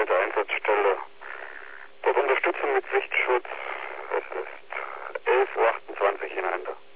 alte Einsatzstelle. Dort Unterstützung mit Sichtschutz. Es ist 11.28 Uhr hinein da.